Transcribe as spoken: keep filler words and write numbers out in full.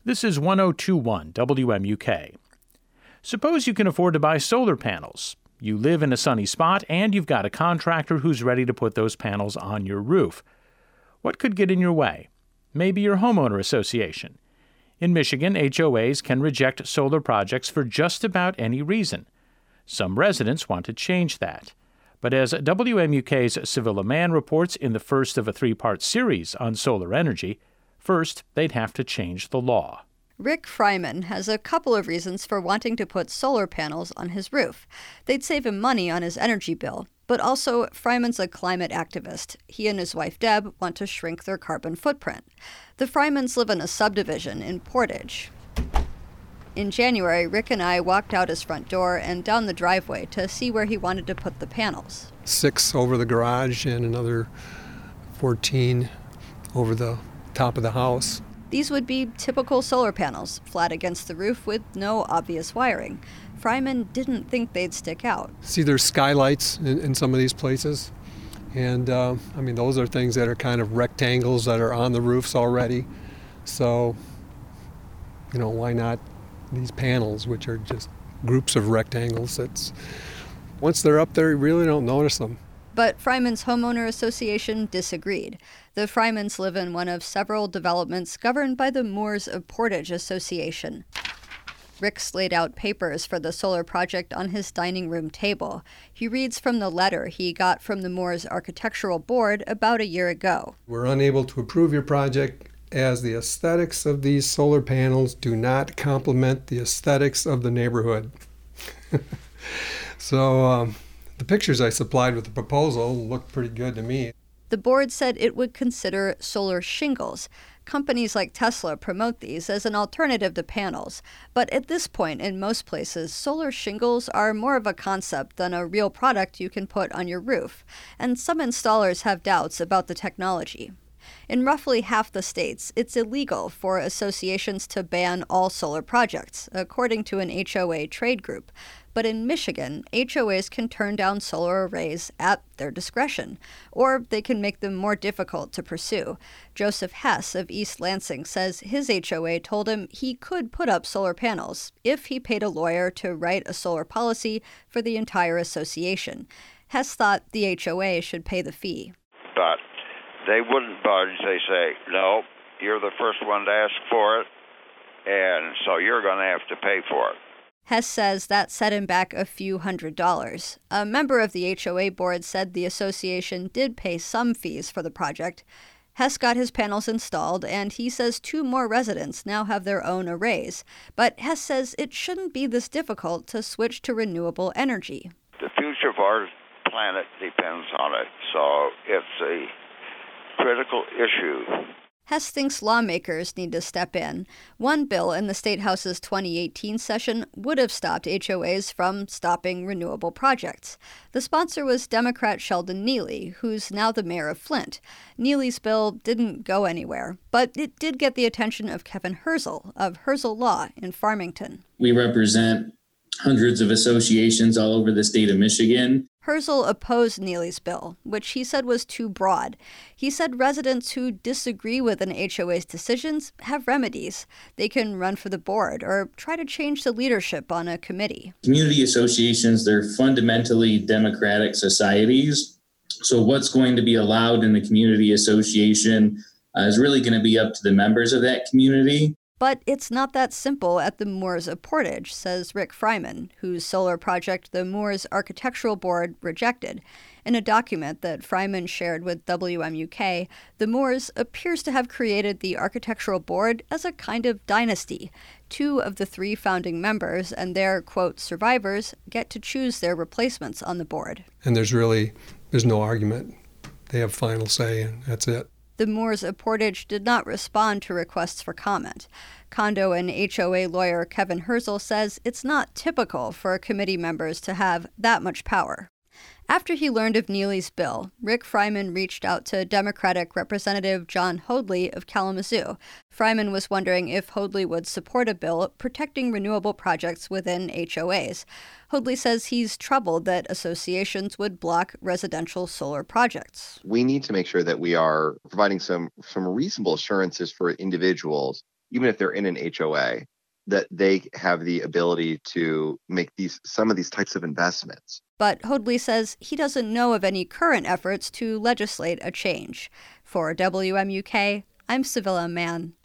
This is one oh two point one W M U K. Suppose you can afford to buy solar panels. You live in a sunny spot and you've got a contractor who's ready to put those panels on your roof. What could get in your way? Maybe your homeowner association. In Michigan, H O As can reject solar projects for just about any reason. Some residents want to change that. But as W M U K's Civilla Mann reports in the first of a three-part series on solar energy, first, they'd have to change the law. Rick Fryman has a couple of reasons for wanting to put solar panels on his roof. They'd save him money on his energy bill, but also Fryman's a climate activist. He and his wife Deb want to shrink their carbon footprint. The Frymans live in a subdivision in Portage. In January, Rick and I walked out his front door and down the driveway to see where he wanted to put the panels. Six over the garage and another fourteen over the top of the house. These would be typical solar panels, flat against the roof with no obvious wiring. Fryman didn't think they'd stick out. See, there's skylights in, in some of these places. And, uh, I mean, those are things that are kind of rectangles that are on the roofs already. So, you know, why not these panels, which are just groups of rectangles? That's, once they're up there, you really don't notice them. But Fryman's homeowner association disagreed. The Frymans live in one of several developments governed by the Moors of Portage Association. Rick's laid out papers for the solar project on his dining room table. He reads from the letter he got from the Moors Architectural Board about a year ago. We're unable to approve your project as the aesthetics of these solar panels do not complement the aesthetics of the neighborhood. So um, the pictures I supplied with the proposal look pretty good to me. The board said it would consider solar shingles. Companies like Tesla promote these as an alternative to panels. But at this point, in most places, solar shingles are more of a concept than a real product you can put on your roof. And some installers have doubts about the technology. In roughly half the states, it's illegal for associations to ban all solar projects, according to an H O A trade group. But in Michigan, H O As can turn down solar arrays at their discretion, or they can make them more difficult to pursue. Joseph Hess of East Lansing says his H O A told him he could put up solar panels if he paid a lawyer to write a solar policy for the entire association. Hess thought the H O A should pay the fee. But they wouldn't budge. They say, no, you're the first one to ask for it, and so you're going to have to pay for it. Hess says that set him back a few hundred dollars. A member of the H O A board said the association did pay some fees for the project. Hess got his panels installed, and he says two more residents now have their own arrays. But Hess says it shouldn't be this difficult to switch to renewable energy. The future of our planet depends on it, so it's a critical issue. Hess thinks lawmakers need to step in. One bill in the State House's twenty eighteen session would have stopped H O As from stopping renewable projects. The sponsor was Democrat Sheldon Neely, who's now the mayor of Flint. Neely's bill didn't go anywhere, but it did get the attention of Kevin Herzl of Herzl Law in Farmington. We represent hundreds of associations all over the state of Michigan. Herzl opposed Neely's bill, which he said was too broad. He said residents who disagree with an H O A's decisions have remedies. They can run for the board or try to change the leadership on a committee. Community associations, they're fundamentally democratic societies. So what's going to be allowed in the community association uh, is really going to be up to the members of that community. But it's not that simple at the Moors of Portage, says Rick Fryman, whose solar project the Moors Architectural Board rejected. In a document that Fryman shared with W M U K, the Moors appears to have created the Architectural Board as a kind of dynasty. Two of the three founding members and their, quote, survivors get to choose their replacements on the board. And there's really, there's no argument. They have final say, and that's it. The Moors of Portage did not respond to requests for comment. Condo and H O A lawyer Kevin Herzl says it's not typical for committee members to have that much power. After he learned of Neely's bill, Rick Fryman reached out to Democratic Representative John Hoadley of Kalamazoo. Fryman was wondering if Hoadley would support a bill protecting renewable projects within H O As. Hoadley says he's troubled that associations would block residential solar projects. We need to make sure that we are providing some, some reasonable assurances for individuals even if they're in an H O A, that they have the ability to make these some of these types of investments. But Hoadley says he doesn't know of any current efforts to legislate a change. For W M U K, I'm Civilla Mann.